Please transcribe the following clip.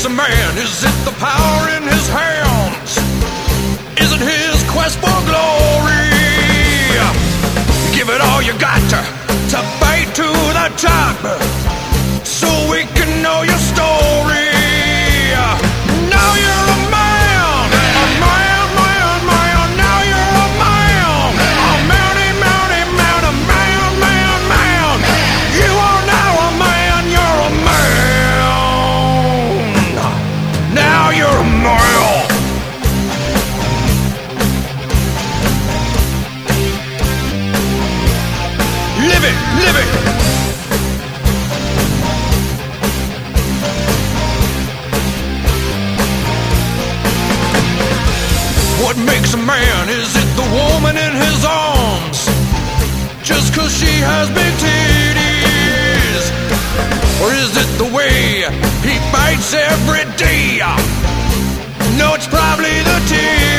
makes a man? Is it the power in his hands? Is it his quest for glory? Give it all you got to fight to the top, so we can know your story. Now you're a man, a man, man, man. Now you're a man, a mounty, mounty, man, a man, man, man. You are now a man, you're a man. Now you're a man. Live it, live it. What makes a man? Is it the woman in his arms? Just 'cause she has big titties? Or is it the way he fights every day? No, it's probably the titties.